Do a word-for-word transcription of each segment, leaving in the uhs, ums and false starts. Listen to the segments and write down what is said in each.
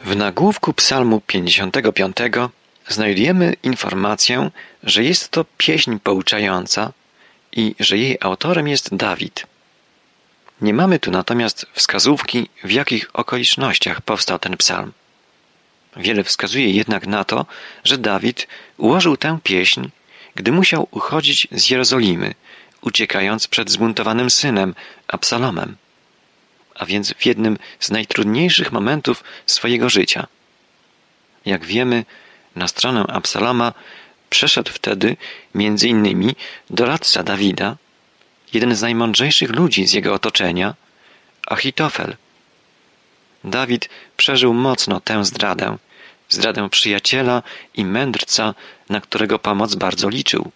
W nagłówku psalmu pięćdziesiątego piątego znajdujemy informację, że jest to pieśń pouczająca i że jej autorem jest Dawid. Nie mamy tu natomiast wskazówki, w jakich okolicznościach powstał ten psalm. Wiele wskazuje jednak na to, że Dawid ułożył tę pieśń, gdy musiał uchodzić z Jerozolimy, uciekając przed zbuntowanym synem Absalomem, a więc w jednym z najtrudniejszych momentów swojego życia. Jak wiemy, na stronę Absaloma przeszedł wtedy między innymi doradca Dawida, jeden z najmądrzejszych ludzi z jego otoczenia, Achitofel. Dawid przeżył mocno tę zdradę, zdradę przyjaciela i mędrca, na którego pomoc bardzo liczył.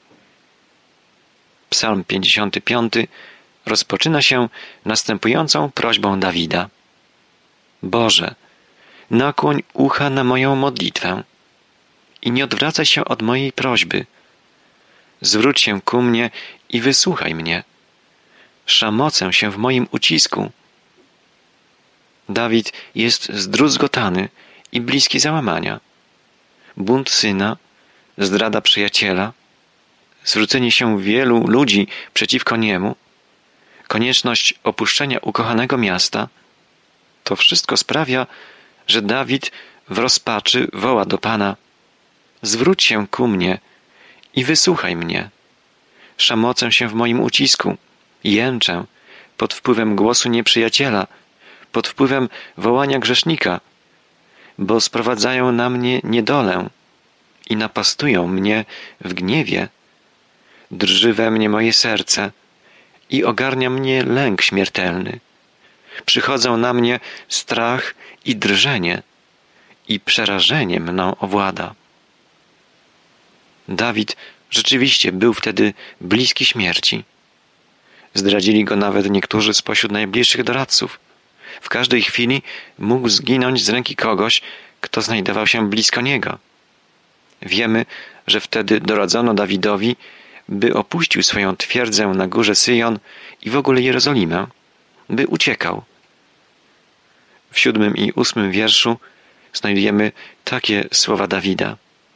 Psalm pięćdziesiąty piąty rozpoczyna się następującą prośbą Dawida. Boże, nakłoń ucha na moją modlitwę i nie odwracaj się od mojej prośby. Zwróć się ku mnie i wysłuchaj mnie. Szamocę się w moim ucisku. Dawid jest zdruzgotany i bliski załamania. Bunt syna, zdrada przyjaciela, zwrócenie się wielu ludzi przeciwko niemu, konieczność opuszczenia ukochanego miasta, to wszystko sprawia, że Dawid w rozpaczy woła do Pana: zwróć się ku mnie i wysłuchaj mnie. Szamocę się w moim ucisku, jęczę pod wpływem głosu nieprzyjaciela, pod wpływem wołania grzesznika, bo sprowadzają na mnie niedolę i napastują mnie w gniewie. Drży we mnie moje serce i ogarnia mnie lęk śmiertelny. Przychodzą na mnie strach i drżenie i przerażenie mną owłada. Dawid rzeczywiście był wtedy bliski śmierci. Zdradzili go nawet niektórzy spośród najbliższych doradców. W każdej chwili mógł zginąć z ręki kogoś, kto znajdował się blisko niego. Wiemy, że wtedy doradzono Dawidowi, by opuścił swoją twierdzę na górze Syjon i w ogóle Jerozolimę, by uciekał. W siódmym i ósmym wierszu znajdujemy takie słowa Dawida.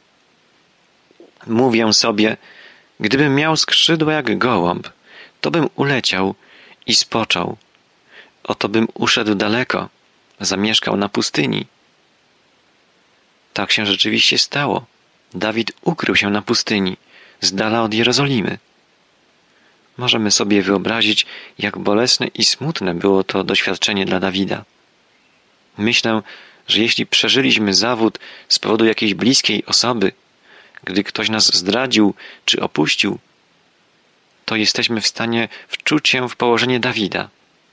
Mówię sobie, gdybym miał skrzydła jak gołąb, to bym uleciał i spoczął. Oto bym uszedł daleko, zamieszkał na pustyni. Tak się rzeczywiście stało. Dawid ukrył się na pustyni, z dala od Jerozolimy. Możemy sobie wyobrazić, jak bolesne i smutne było to doświadczenie dla Dawida. Myślę, że jeśli przeżyliśmy zawód z powodu jakiejś bliskiej osoby, gdy ktoś nas zdradził czy opuścił, to jesteśmy w stanie wczuć się w położenie Dawida.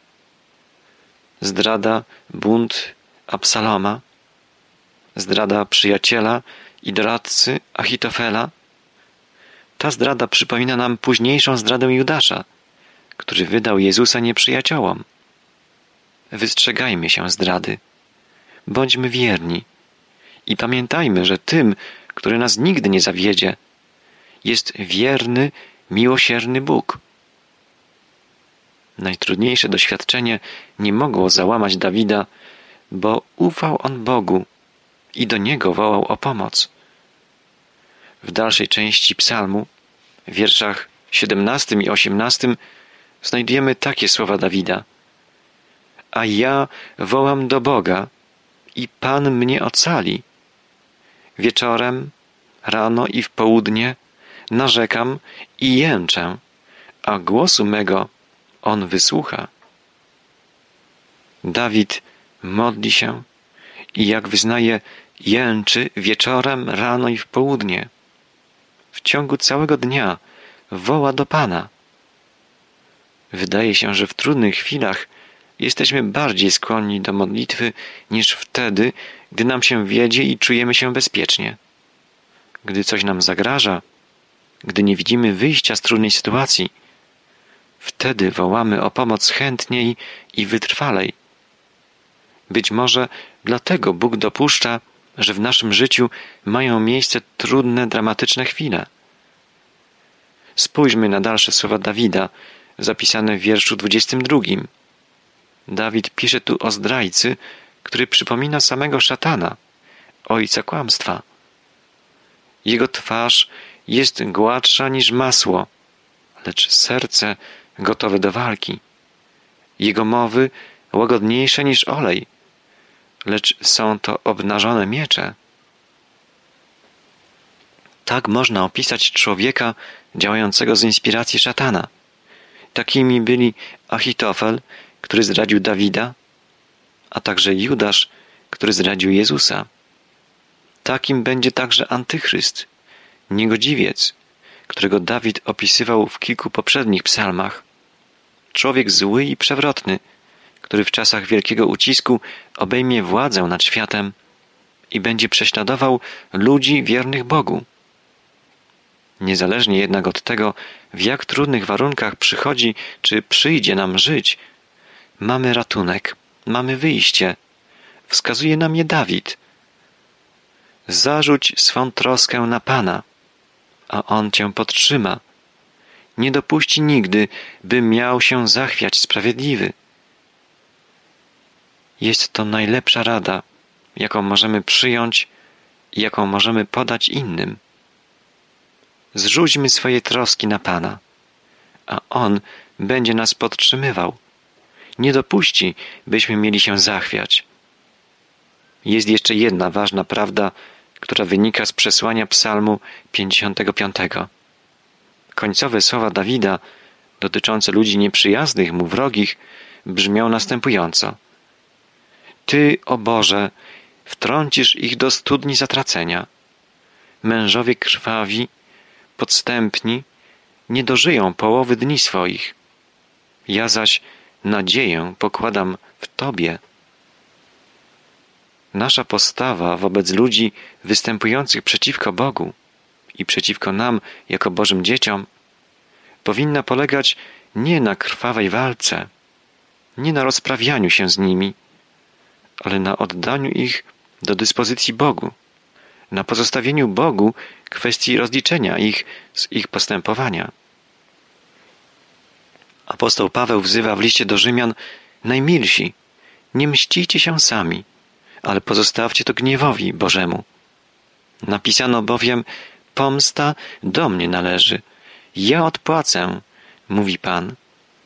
Zdrada, bunt Absaloma, zdrada przyjaciela i doradcy Achitofela. Ta zdrada przypomina nam późniejszą zdradę Judasza, który wydał Jezusa nieprzyjaciołom. Wystrzegajmy się zdrady. Bądźmy wierni i pamiętajmy, że tym, który nas nigdy nie zawiedzie, jest wierny, miłosierny Bóg. Najtrudniejsze doświadczenie nie mogło załamać Dawida, bo ufał on Bogu i do Niego wołał o pomoc. W dalszej części psalmu, w wierszach siedemnastym i osiemnastym, znajdujemy takie słowa Dawida. A ja wołam do Boga i Pan mnie ocali. Wieczorem, rano i w południe narzekam i jęczę, a głosu mego On wysłucha. Dawid modli się i jak wyznaje, jęczy wieczorem, rano i w południe. W ciągu całego dnia woła do Pana. Wydaje się, że w trudnych chwilach jesteśmy bardziej skłonni do modlitwy niż wtedy, gdy nam się wiedzie i czujemy się bezpiecznie. Gdy coś nam zagraża, gdy nie widzimy wyjścia z trudnej sytuacji, wtedy wołamy o pomoc chętniej i wytrwalej. Być może dlatego Bóg dopuszcza, że w naszym życiu mają miejsce trudne, dramatyczne chwile. Spójrzmy na dalsze słowa Dawida, zapisane w wierszu dwudziestym drugim. Dawid pisze tu o zdrajcy, który przypomina samego szatana, ojca kłamstwa. Jego twarz jest gładsza niż masło, lecz serce gotowe do walki. Jego mowy łagodniejsze niż olej, lecz są to obnażone miecze. Tak można opisać człowieka działającego z inspiracji szatana. Takimi byli Achitofel, który zdradził Dawida, a także Judasz, który zdradził Jezusa. Takim będzie także Antychryst, niegodziwiec, którego Dawid opisywał w kilku poprzednich psalmach. Człowiek zły i przewrotny, który w czasach wielkiego ucisku obejmie władzę nad światem i będzie prześladował ludzi wiernych Bogu. Niezależnie jednak od tego, w jak trudnych warunkach przychodzi czy przyjdzie nam żyć, mamy ratunek, mamy wyjście. Wskazuje nam je Dawid. Zarzuć swą troskę na Pana, a On cię podtrzyma. Nie dopuści nigdy, by miał się zachwiać sprawiedliwy. Jest to najlepsza rada, jaką możemy przyjąć i jaką możemy podać innym. Zrzućmy swoje troski na Pana, a On będzie nas podtrzymywał. Nie dopuści, byśmy mieli się zachwiać. Jest jeszcze jedna ważna prawda, która wynika z przesłania Psalmu pięćdziesiątego piątego. Końcowe słowa Dawida, dotyczące ludzi nieprzyjaznych mu wrogich, brzmią następująco. Ty, o Boże, wtrącisz ich do studni zatracenia. Mężowie krwawi, podstępni, nie dożyją połowy dni swoich. Ja zaś nadzieję pokładam w Tobie. Nasza postawa wobec ludzi występujących przeciwko Bogu i przeciwko nam jako Bożym dzieciom powinna polegać nie na krwawej walce, nie na rozprawianiu się z nimi, ale na oddaniu ich do dyspozycji Bogu, na pozostawieniu Bogu kwestii rozliczenia ich z ich postępowania. Apostoł Paweł wzywa w liście do Rzymian: najmilsi, nie mścijcie się sami, ale pozostawcie to gniewowi Bożemu. Napisano bowiem: pomsta do mnie należy, ja odpłacę, mówi Pan.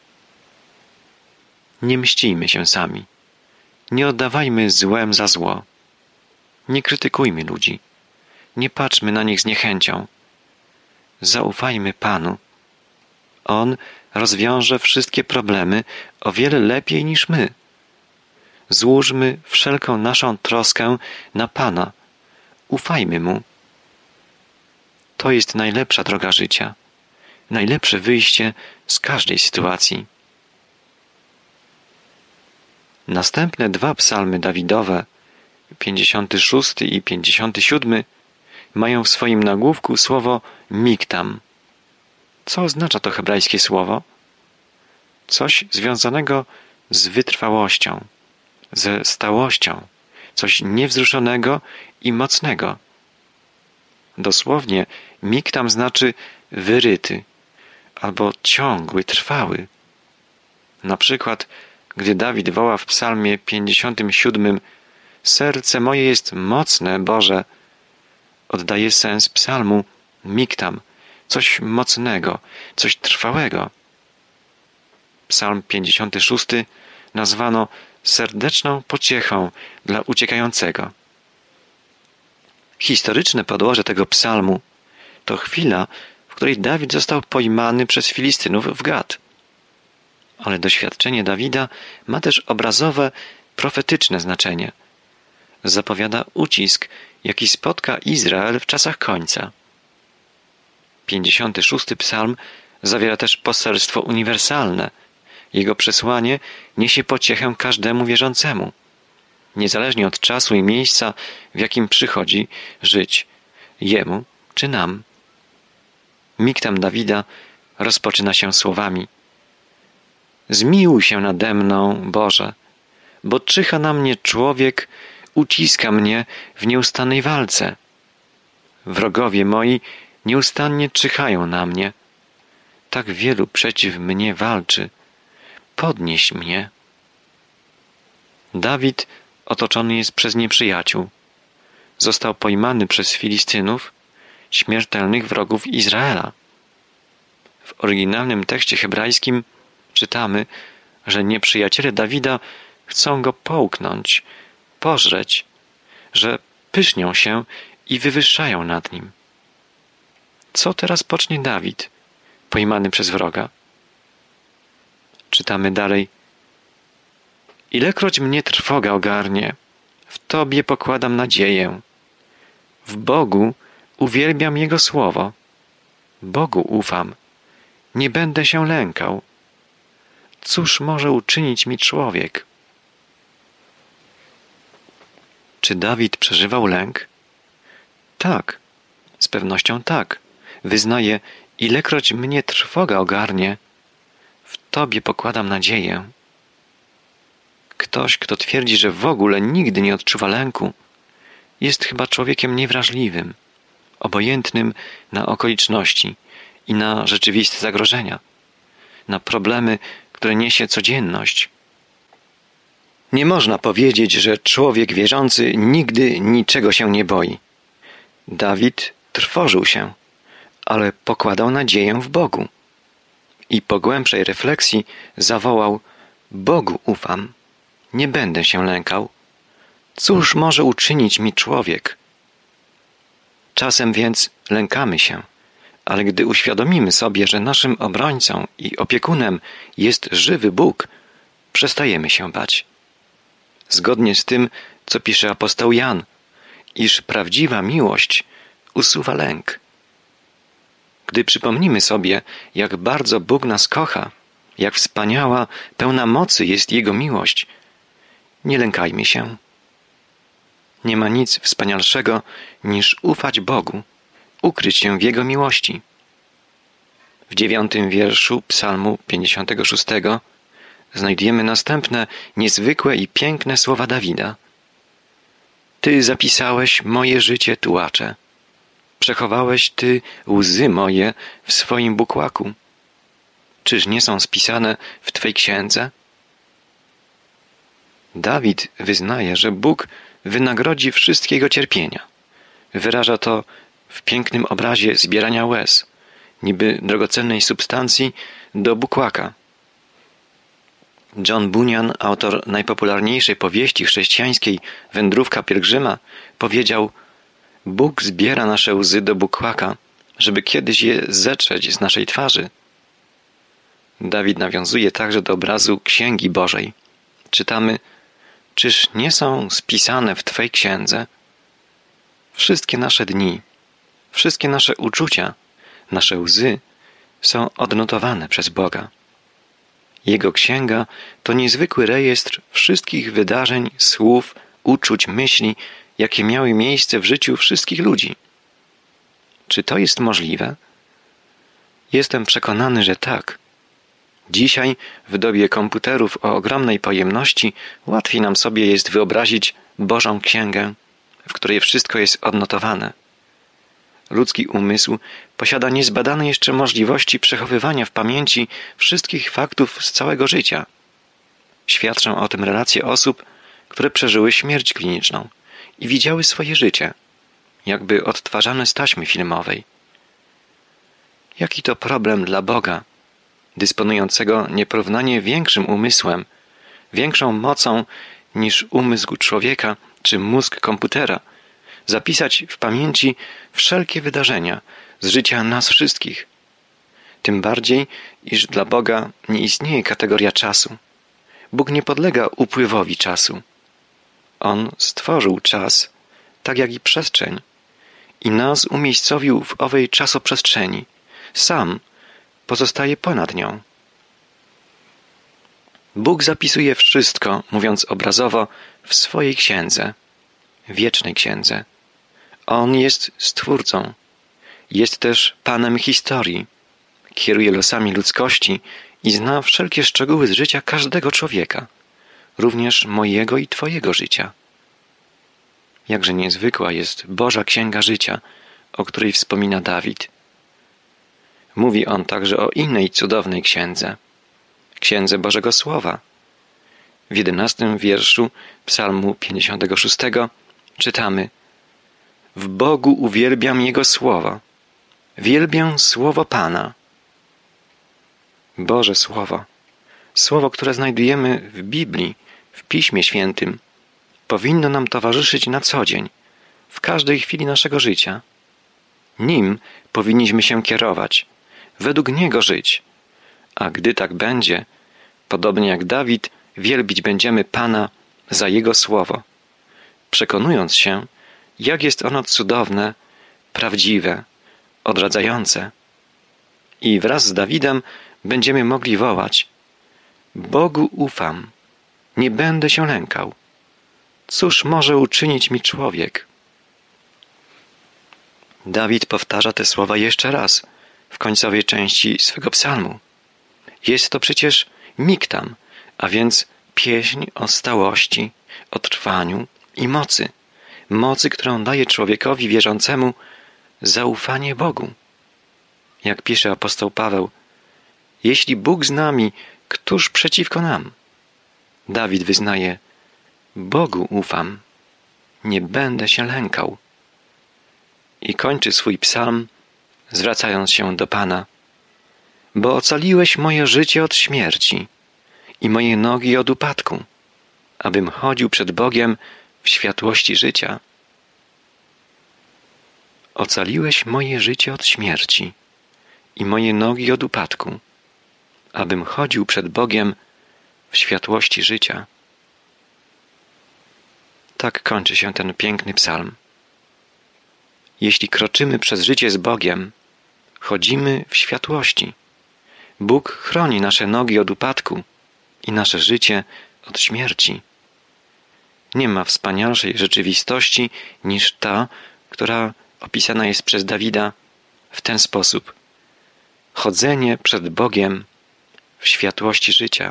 Nie mścijmy się sami. Nie oddawajmy złem za zło. Nie krytykujmy ludzi. Nie patrzmy na nich z niechęcią. Zaufajmy Panu. On rozwiąże wszystkie problemy o wiele lepiej niż my. Złóżmy wszelką naszą troskę na Pana. Ufajmy Mu. To jest najlepsza droga życia. Najlepsze wyjście z każdej sytuacji. Następne dwa psalmy Dawidowe, pięćdziesiąty szósty i pięćdziesiąty siódmy, mają w swoim nagłówku słowo miktam. Co oznacza to hebrajskie słowo? Coś związanego z wytrwałością, ze stałością, coś niewzruszonego i mocnego. Dosłownie miktam znaczy wyryty albo ciągły, trwały. Na przykład, gdy Dawid woła w psalmie pięćdziesiątym siódmym: serce moje jest mocne, Boże, oddaje sens psalmu miktam, coś mocnego, coś trwałego. Psalm pięćdziesiąty szósty nazwano serdeczną pociechą dla uciekającego. Historyczne podłoże tego psalmu to chwila, w której Dawid został pojmany przez Filistynów w Gat. Ale doświadczenie Dawida ma też obrazowe, profetyczne znaczenie. Zapowiada ucisk, jaki spotka Izrael w czasach końca. pięćdziesiąty szósty psalm zawiera też poselstwo uniwersalne. Jego przesłanie niesie pociechę każdemu wierzącemu, niezależnie od czasu i miejsca, w jakim przychodzi żyć jemu czy nam. Miktam Dawida rozpoczyna się słowami: zmiłuj się nade mną, Boże, bo czyha na mnie człowiek, uciska mnie w nieustannej walce. Wrogowie moi nieustannie czyhają na mnie. Tak wielu przeciw mnie walczy. Podnieś mnie. Dawid otoczony jest przez nieprzyjaciół. Został pojmany przez Filistynów, śmiertelnych wrogów Izraela. W oryginalnym tekście hebrajskim czytamy, że nieprzyjaciele Dawida chcą go połknąć, pożreć, że pysznią się i wywyższają nad nim. Co teraz pocznie Dawid, pojmany przez wroga? Czytamy dalej. Ilekroć mnie trwoga ogarnie, w Tobie pokładam nadzieję. W Bogu uwielbiam Jego słowo. Bogu ufam. Nie będę się lękał. Cóż może uczynić mi człowiek? Czy Dawid przeżywał lęk? Tak, z pewnością tak. Wyznaje, ilekroć mnie trwoga ogarnie, w Tobie pokładam nadzieję. Ktoś, kto twierdzi, że w ogóle nigdy nie odczuwa lęku, jest chyba człowiekiem niewrażliwym, obojętnym na okoliczności i na rzeczywiste zagrożenia, na problemy, które niesie codzienność. Nie można powiedzieć, że człowiek wierzący nigdy niczego się nie boi. Dawid trwożył się, ale pokładał nadzieję w Bogu. I po głębszej refleksji zawołał: Bogu ufam, nie będę się lękał. Cóż może uczynić mi człowiek? Czasem więc lękamy się, ale gdy uświadomimy sobie, że naszym obrońcą i opiekunem jest żywy Bóg, przestajemy się bać. Zgodnie z tym, co pisze apostoł Jan, iż prawdziwa miłość usuwa lęk. Gdy przypomnimy sobie, jak bardzo Bóg nas kocha, jak wspaniała, pełna mocy jest Jego miłość, nie lękajmy się. Nie ma nic wspanialszego niż ufać Bogu, ukryć się w Jego miłości. W dziewiątym wierszu Psalmu pięćdziesiątego szóstego znajdujemy następne niezwykłe i piękne słowa Dawida. Ty zapisałeś moje życie tułacze. Przechowałeś Ty łzy moje w swoim bukłaku. Czyż nie są spisane w Twej księdze? Dawid wyznaje, że Bóg wynagrodzi wszystkie jego cierpienia. Wyraża to w pięknym obrazie zbierania łez, niby drogocennej substancji, do bukłaka. John Bunyan, autor najpopularniejszej powieści chrześcijańskiej Wędrówka pielgrzyma, powiedział: Bóg zbiera nasze łzy do bukłaka, żeby kiedyś je zetrzeć z naszej twarzy. Dawid nawiązuje także do obrazu Księgi Bożej. Czytamy: Czyż nie są spisane w Twej księdze? Wszystkie nasze dni, wszystkie nasze uczucia, nasze łzy są odnotowane przez Boga. Jego księga to niezwykły rejestr wszystkich wydarzeń, słów, uczuć, myśli, jakie miały miejsce w życiu wszystkich ludzi. Czy to jest możliwe? Jestem przekonany, że tak. Dzisiaj, w dobie komputerów o ogromnej pojemności, łatwiej nam sobie jest wyobrazić Bożą Księgę, w której wszystko jest odnotowane. Ludzki umysł posiada niezbadane jeszcze możliwości przechowywania w pamięci wszystkich faktów z całego życia. Świadczą o tym relacje osób, które przeżyły śmierć kliniczną i widziały swoje życie, jakby odtwarzane z taśmy filmowej. Jaki to problem dla Boga, dysponującego nieporównanie większym umysłem, większą mocą niż umysł człowieka czy mózg komputera, zapisać w pamięci wszelkie wydarzenia z życia nas wszystkich. Tym bardziej, iż dla Boga nie istnieje kategoria czasu. Bóg nie podlega upływowi czasu. On stworzył czas, tak jak i przestrzeń, i nas umiejscowił w owej czasoprzestrzeni. Sam pozostaje ponad nią. Bóg zapisuje wszystko, mówiąc obrazowo, w swojej księdze, wiecznej księdze. On jest Stwórcą. Jest też Panem historii. Kieruje losami ludzkości i zna wszelkie szczegóły z życia każdego człowieka, również mojego i Twojego życia. Jakże niezwykła jest Boża Księga Życia, o której wspomina Dawid. Mówi on także o innej cudownej księdze, Księdze Bożego Słowa. W jedenastym wierszu Psalmu pięćdziesiątego szóstego czytamy: W Bogu uwielbiam Jego słowo, wielbię słowo Pana. Boże Słowo, słowo, które znajdujemy w Biblii, w Piśmie Świętym, powinno nam towarzyszyć na co dzień, w każdej chwili naszego życia. Nim powinniśmy się kierować, według Niego żyć, a gdy tak będzie, podobnie jak Dawid, wielbić będziemy Pana za Jego słowo, przekonując się, jak jest ono cudowne, prawdziwe, odradzające. I wraz z Dawidem będziemy mogli wołać: Bogu ufam, nie będę się lękał. Cóż może uczynić mi człowiek? Dawid powtarza te słowa jeszcze raz w końcowej części swego psalmu. Jest to przecież miktam, a więc pieśń o stałości, o trwaniu i mocy. Mocy, którą daje człowiekowi wierzącemu zaufanie Bogu. Jak pisze apostoł Paweł: Jeśli Bóg z nami, któż przeciwko nam? Dawid wyznaje: Bogu ufam, nie będę się lękał. I kończy swój psalm, zwracając się do Pana: Bo ocaliłeś moje życie od śmierci i moje nogi od upadku, abym chodził przed Bogiem w światłości życia. Ocaliłeś moje życie od śmierci i moje nogi od upadku, abym chodził przed Bogiem w światłości życia. Tak kończy się ten piękny psalm. Jeśli kroczymy przez życie z Bogiem, chodzimy w światłości. Bóg chroni nasze nogi od upadku i nasze życie od śmierci. Nie ma wspanialszej rzeczywistości niż ta, która opisana jest przez Dawida w ten sposób: chodzenie przed Bogiem w światłości życia.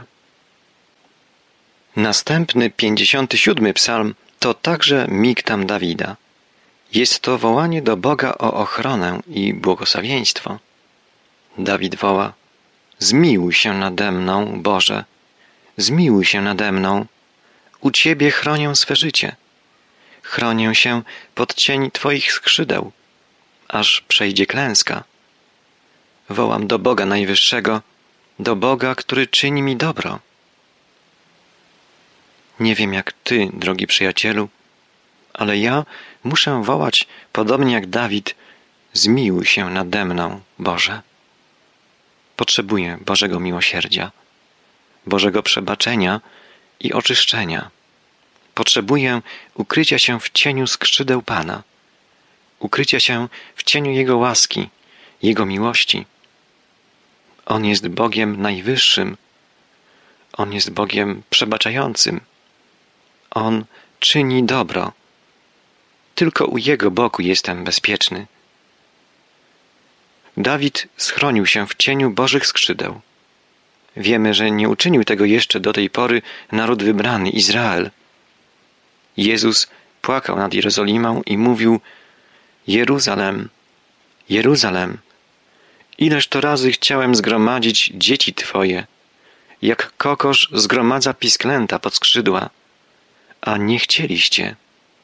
Następny, pięćdziesiąty siódmy psalm to także miktam Dawida. Jest to wołanie do Boga o ochronę i błogosławieństwo. Dawid woła: Zmiłuj się nade mną, Boże, zmiłuj się nade mną. U Ciebie chronię swe życie. Chronię się pod cień Twoich skrzydeł, aż przejdzie klęska. Wołam do Boga Najwyższego, do Boga, który czyni mi dobro. Nie wiem jak Ty, drogi przyjacielu, ale ja muszę wołać, podobnie jak Dawid: zmiłuj się nade mną, Boże. Potrzebuję Bożego miłosierdzia, Bożego przebaczenia i oczyszczenia. Potrzebuję ukrycia się w cieniu skrzydeł Pana, ukrycia się w cieniu Jego łaski, Jego miłości. On jest Bogiem najwyższym, On jest Bogiem przebaczającym. On czyni dobro. Tylko u Jego boku jestem bezpieczny. Dawid schronił się w cieniu Bożych skrzydeł. Wiemy, że nie uczynił tego jeszcze do tej pory naród wybrany, Izrael. Jezus płakał nad Jerozolimą i mówił: Jeruzalem, Jeruzalem, ileż to razy chciałem zgromadzić dzieci Twoje, jak kokosz zgromadza pisklęta pod skrzydła, a nie chcieliście.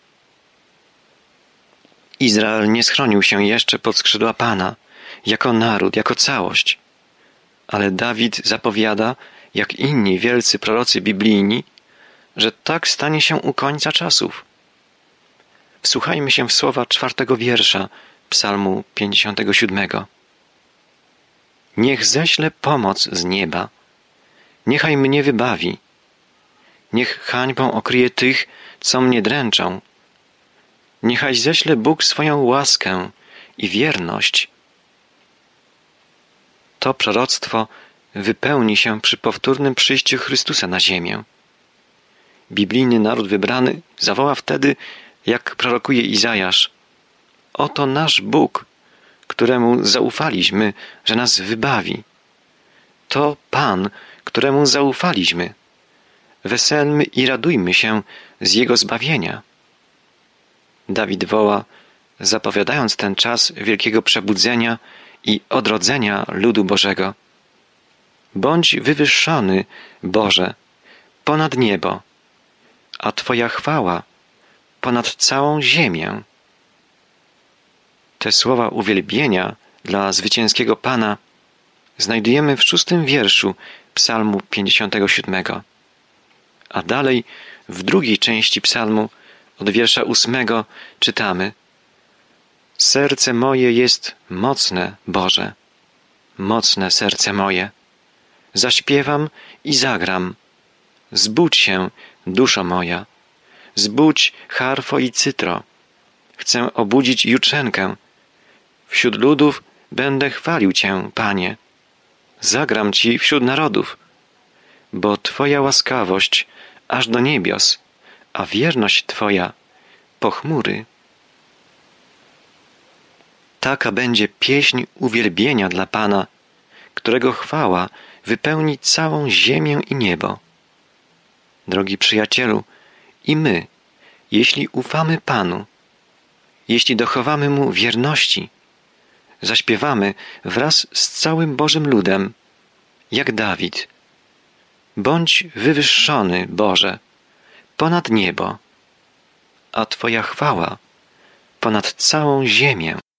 Izrael nie schronił się jeszcze pod skrzydła Pana, jako naród, jako całość. Ale Dawid zapowiada, jak inni wielcy prorocy biblijni, że tak stanie się u końca czasów. Wsłuchajmy się w słowa czwartego wiersza Psalmu pięćdziesiątego siódmego. Niech ześle pomoc z nieba, niechaj mnie wybawi. Niech hańbą okryje tych, co mnie dręczą. Niechaj ześle Bóg swoją łaskę i wierność. To proroctwo wypełni się przy powtórnym przyjściu Chrystusa na ziemię. Biblijny naród wybrany zawoła wtedy, jak prorokuje Izajasz: oto nasz Bóg, któremu zaufaliśmy, że nas wybawi. To Pan, któremu zaufaliśmy. Weselmy i radujmy się z Jego zbawienia. Dawid woła, zapowiadając ten czas wielkiego przebudzenia i odrodzenia ludu Bożego. Bądź wywyższony, Boże, ponad niebo, a Twoja chwała ponad całą ziemię. Te słowa uwielbienia dla zwycięskiego Pana znajdujemy w szóstym wierszu Psalmu pięćdziesiątego siódmego. A dalej w drugiej części psalmu od wiersza ósmego czytamy: Serce moje jest mocne, Boże, mocne serce moje. Zaśpiewam i zagram. Zbudź się, duszo moja. Zbudź harfo i cytro. Chcę obudzić jutrzenkę. Wśród ludów będę chwalił Cię, Panie. Zagram Ci wśród narodów, bo Twoja łaskawość aż do niebios, a wierność Twoja po chmury. Taka będzie pieśń uwielbienia dla Pana, którego chwała wypełni całą ziemię i niebo. Drogi przyjacielu, i my, jeśli ufamy Panu, jeśli dochowamy Mu wierności, zaśpiewamy wraz z całym Bożym ludem, jak Dawid. Bądź wywyższony, Boże, ponad niebo, a Twoja chwała ponad całą ziemię.